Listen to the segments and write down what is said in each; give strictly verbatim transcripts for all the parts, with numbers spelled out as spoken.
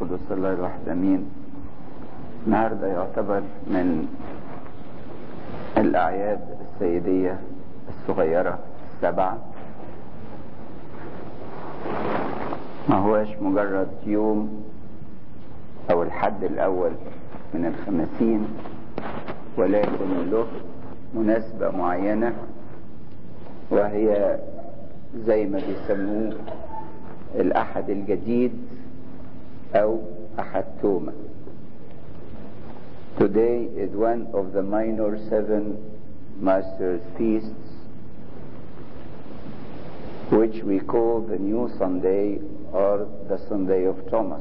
القدس الله الواحد امين. النهارده يعتبر من الاعياد السيديه الصغيره السبعه، ما هوش مجرد يوم او الحد الاول من الخمسين، ولكن له مناسبه معينه، وهي زي ما بيسموه الأحد الجديد أو أحد توما. Today is one of the minor seven Masters' feasts, which we call the New Sunday or the Sunday of Thomas,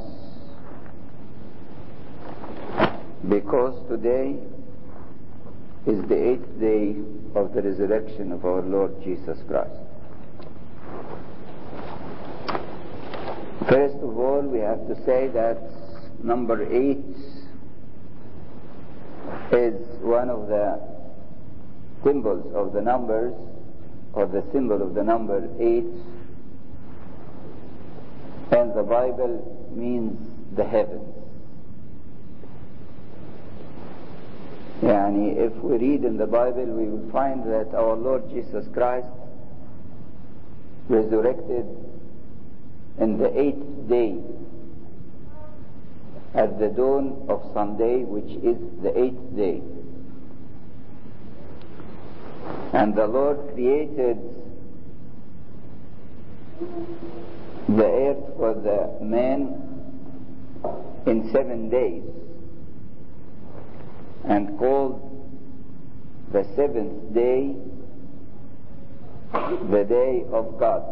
because today is the eighth day of the resurrection of our Lord Jesus Christ. First of all, we have to say that number eight is one of the symbols of the numbers, or the symbol of the number eight, and the Bible means the heavens. Yani, if we read in the Bible, we will find that our Lord Jesus Christ resurrected in the eighth day, at the dawn of Sunday, which is the eighth day. And the Lord created the earth for the man in seven days, and called the seventh day the day of God.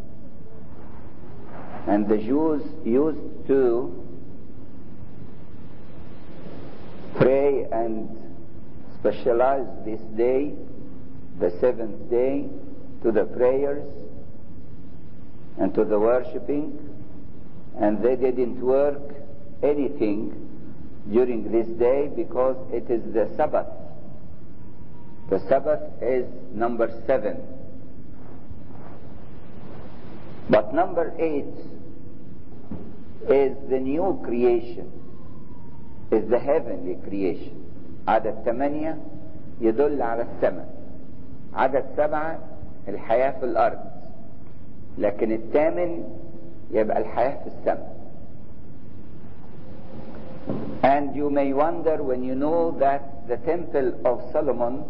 And the Jews used to pray and specialize this day, the seventh day, to the prayers and to the worshipping, and they didn't work anything during this day because it is the Sabbath. The Sabbath is number seven. But number eight is the new creation, is the heavenly creation. عدد ثمانية يدل على السماء، عدد سبعة الحياة في الأرض، لكن الثامن يبقى الحياة في السماء. And you may wonder when you know that the temple of Solomon,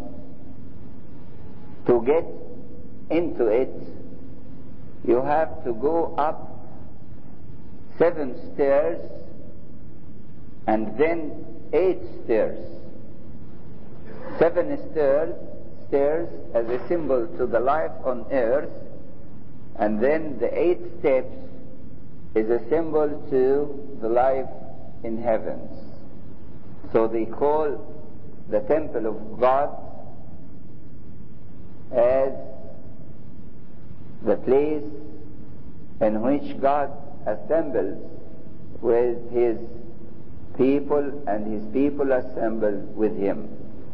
to get into it, you have to go up seven stairs and then eight stairs. Seven stairs, stairs as a symbol to the life on earth, and then the eight steps is a symbol to the life in heavens. So they call the temple of God as the place in which God assembles with his people, and his people assemble with him.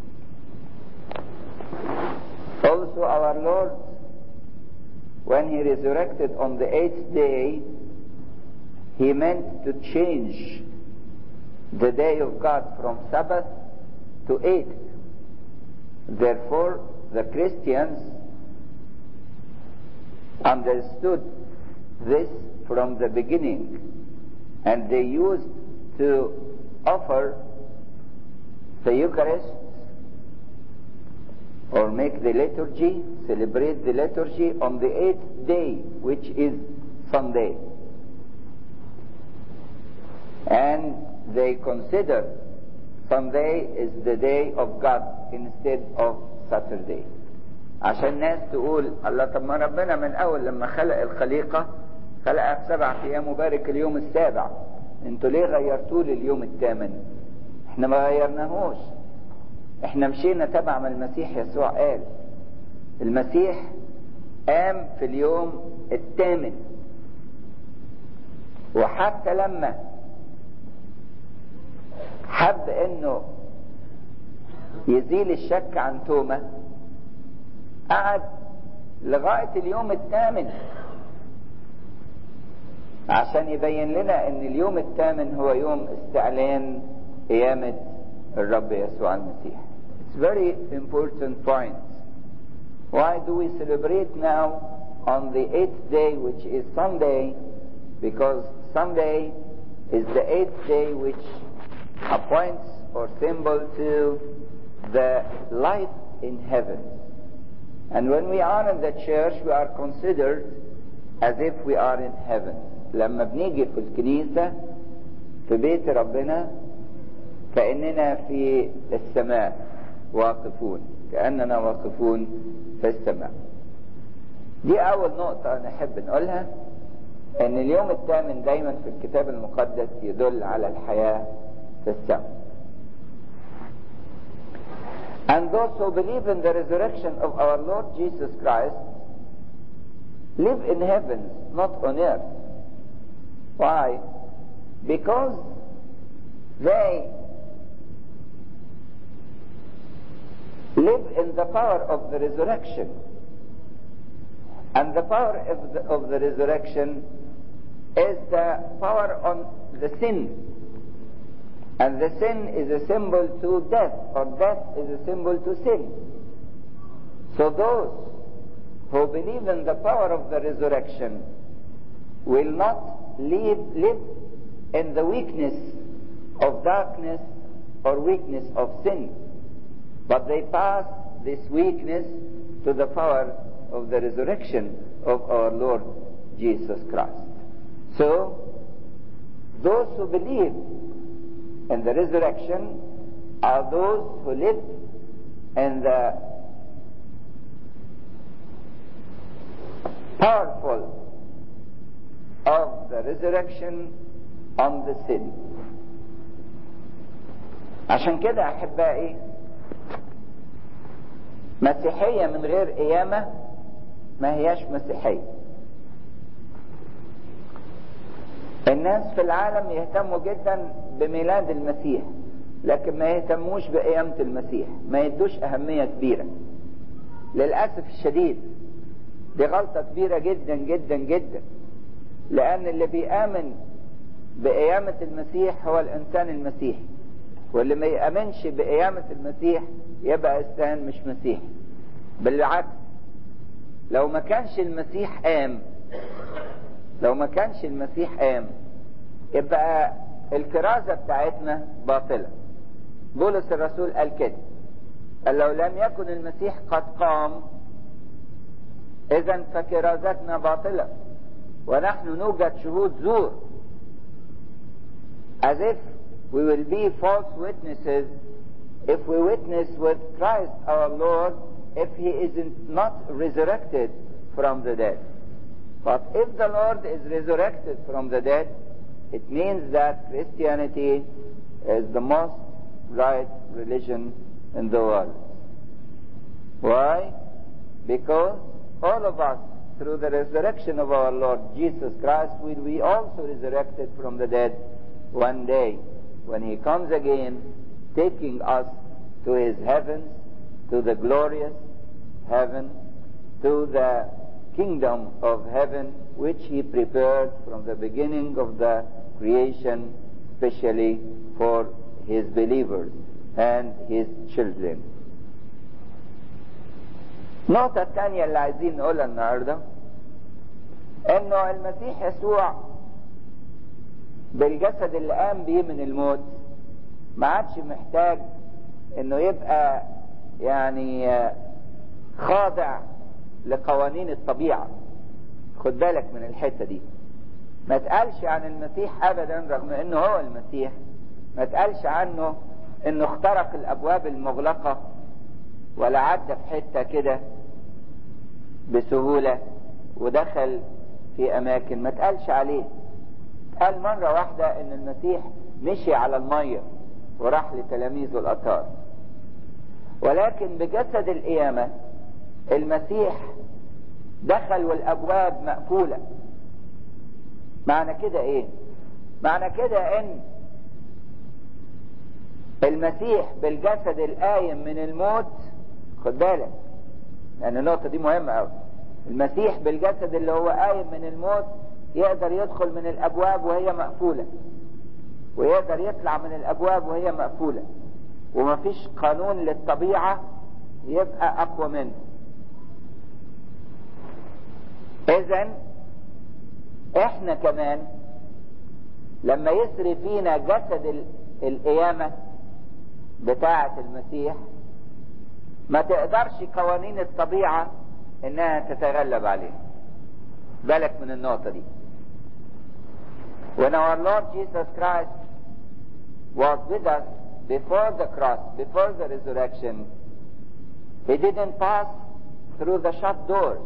Also our Lord, when he resurrected on the eighth day, he meant to change the day of God from Sabbath to eighth. Therefore, the Christians understood this from the beginning, and they used to offer the Eucharist or make the liturgy, celebrate the liturgy on the eighth day, which is Sunday. And they consider Sunday is the day of God instead of Saturday. عشان الناس تقول الله، طب ما ربنا من اول لما خلق الخليقة خلقها في سبع ايام وبارك اليوم السابع، انتوا ليه غيرتوه لليوم الثامن؟ احنا ما غيرناهوش، احنا مشينا تبع ما المسيح يسوع قال. المسيح قام في اليوم الثامن، وحتى لما حب انه يزيل الشك عن توما قعد لغاية اليوم الثامن عشان يبين لنا ان اليوم الثامن هو يوم استعلان قيامة الرب يسوع المسيح. It's very important point. Why do we celebrate now on the eighth day, which is Sunday? Because Sunday is the eighth day which appoints or symbol to the light in heaven. And when we are in the church, we are considered as if we are in heaven. لما بنيجي في الكنيسة في بيت ربنا كأننا في السماء واقفون، كأننا واقفون في السماء. دي أول نقطة نحب نقولها، أن اليوم الثامن دايما في الكتاب المقدس يدل على الحياة في السماء. And those who believe in the resurrection of our Lord Jesus Christ live in heavens, not on earth. Why? Because they live in the power of the resurrection. And the power of the, of the resurrection is the power on the sin. And the sin is a symbol to death, or death is a symbol to sin. So those who believe in the power of the resurrection will not live, live in the weakness of darkness or weakness of sin, but they pass this weakness to the power of the resurrection of our Lord Jesus Christ. So, those who believe in the resurrection are those who live in the powerful of the resurrection on the sin. عشان كده أحبائي مسيحية من غير قيامة ما هياش مسيحية. الناس في العالم يهتموا جدا بميلاد المسيح، لكن ما يهتموش بقيامة المسيح، ما يدوش أهمية كبيرة. للأسف الشديد دي غلطة كبيرة جدا جدا جدا، لأن اللي بيآمن بقيامة المسيح هو الإنسان المسيحي، واللي ما يآمنش بقيامة المسيح يبقى إنسان مش مسيحي. بالعكس، لو ما كانش المسيح قام لو ما كانش المسيح قام يبقى الكرازة بتاعتنا باطلة. بولس الرسول قال كده، قال لو لم يكن المسيح قد قام إذن فكرازتنا باطلة ونحن نوجد شهود زور. As if we will be false witnesses if we witness with Christ our Lord if he isn't not resurrected from the dead. But if the Lord is resurrected from the dead, it means that Christianity is the most right religion in the world. Why? Because all of us, through the resurrection of our Lord Jesus Christ, will be also resurrected from the dead one day when he comes again, taking us to his heavens, to the glorious heaven, to the kingdom of heaven, which he prepared from the beginning of the creation, especially for his believers and his children. النقطة الثانية اللي عايزين نقولها النهاردة انه المسيح يسوع بالجسد اللي قام بيه من الموت ما عادش محتاج انه يبقى يعني خاضع لقوانين الطبيعة. خد بالك من الحتة دي، ما تقالش عن المسيح ابدا رغم انه هو المسيح، ما تقالش عنه انه اخترق الابواب المغلقة ولا عدى في حتة كده بسهولة ودخل في اماكن، ما تقالش عليه. قال مرة واحدة ان المسيح مشي على المية وراح لتلاميذه الاطهار، ولكن بجسد القيامة المسيح دخل والابواب مقفولة. معنى كده ايه؟ معنى كده ان المسيح بالجسد القايم من الموت، خد بالك لان النقطة دي مهمة قوي، المسيح بالجسد اللي هو قايم من الموت يقدر يدخل من الابواب وهي مقفولة، ويقدر يطلع من الابواب وهي مقفولة، ومفيش قانون للطبيعة يبقى اقوى منه. اذن احنا كمان لما يسري فينا جسد القيامة بتاعة المسيح ما تقدرش قوانين الطبيعة انها تتغلب عليها. بالك من النقطة دي. When our Lord Jesus Christ was with us before the cross, before the resurrection, he didn't pass through the shut doors.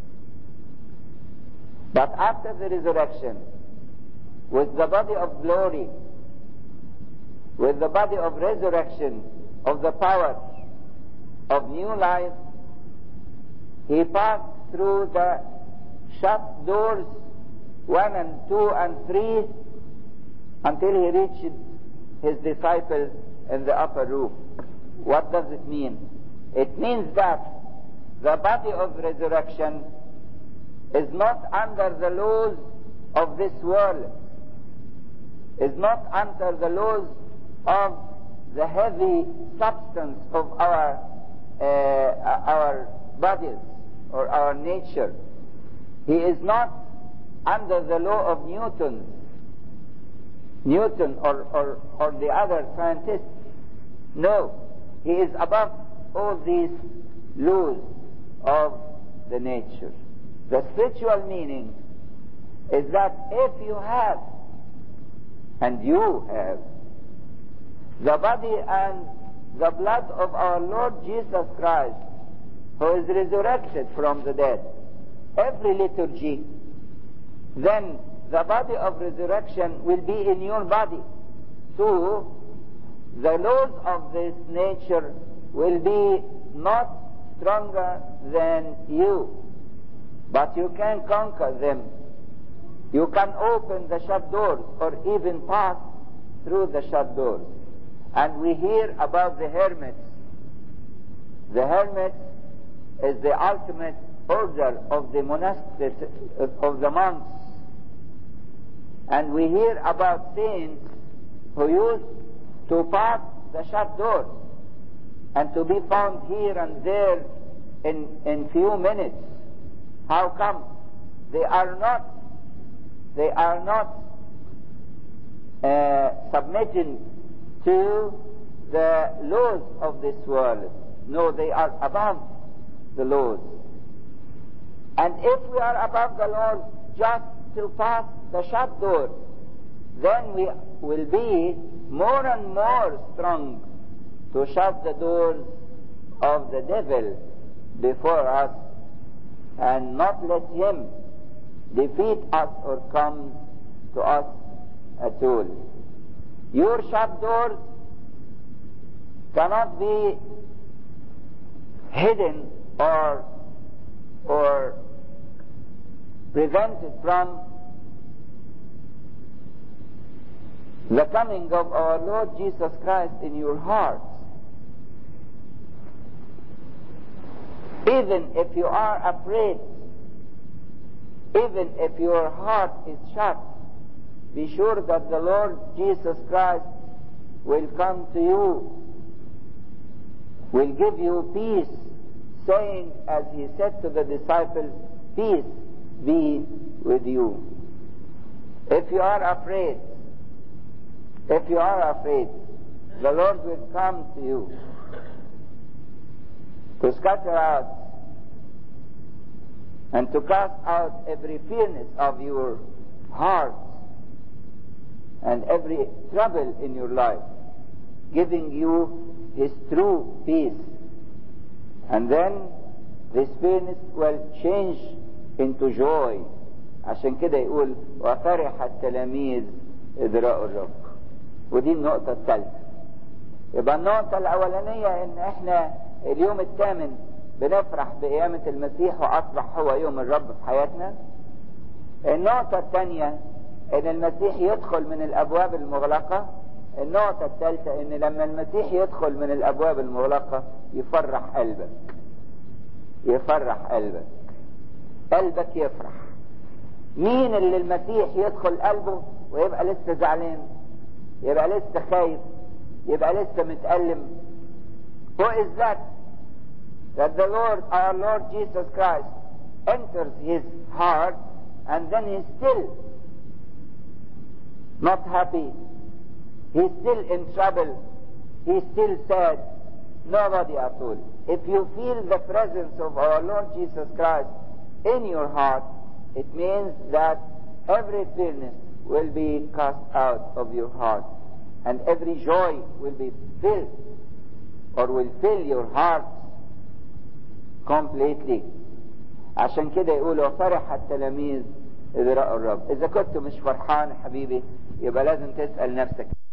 But after the resurrection, with the body of glory, with the body of resurrection, of the power of new life, he passed through the shut doors one and two and three until he reached his disciples in the upper room. What does it mean? It means that the body of resurrection is not under the laws of this world, is not under the laws of the heavy substance of our uh, our bodies or our nature. He is not under the law of Newton, Newton or, or, or the other scientists. No, he is above all these laws of the nature. The spiritual meaning is that if you have, and you have, the body and the blood of our Lord Jesus Christ, who is resurrected from the dead, every liturgy, then the body of resurrection will be in your body. So the laws of this nature will be not stronger than you, but you can conquer them. You can open the shut doors or even pass through the shut doors. And we hear about the hermits. The hermits is the ultimate order of the monastics, of the monks. And we hear about saints who used to pass the shut doors and to be found here and there in, in few minutes. How come? They are not, they are not uh, submitting to the laws of this world. No, they are above the laws. And if we are above the laws just to pass the shut doors, then we will be more and more strong to shut the doors of the devil before us and not let him defeat us or come to us at all. Your shut doors cannot be hidden or or prevented from the coming of our Lord Jesus Christ in your hearts. Even if you are afraid, even if your heart is shut, be sure that the Lord Jesus Christ will come to you, will give you peace, saying, as he said to the disciples, peace be with you. If you are afraid, if you are afraid, the Lord will come to you to scatter out and to cast out every fearness of your heart and every trouble in your life, giving you his true peace. And then this fearness will change into joy. عشان كده يقول وفرح التلاميذ إذ رأوا الرب. ودي النقطة الثالثة. يبقى النقطة الأولانية إن إحنا اليوم الثامن بنفرح بقيامة المسيح وأصبح هو يوم الرب في حياتنا. النقطة الثانية إن المسيح يدخل من الأبواب المغلقة. النقطة الثالثة إن لما المسيح يدخل من الأبواب المغلقة يفرح قلبك. يفرح قلبك. قلبك يفرح. مين اللي المسيح يدخل قلبه ويبقى لسه زعلان، يبقى لسه خايف، يبقى لسه متألم؟ Who is that? That the Lord, our Lord Jesus Christ, enters his heart and then he's still not happy. He's still in trouble. He's still sad. Nobody at all. If you feel the presence of our Lord Jesus Christ in your heart, it means that every bitterness will be cast out of your heart, and every joy will be filled, or will fill your heart completely. عشان كده يقولوا فرح التلاميذ إذ رأوا الرب. إذا كنت مش فرحان حبيبي يبقى لازم تسأل نفسك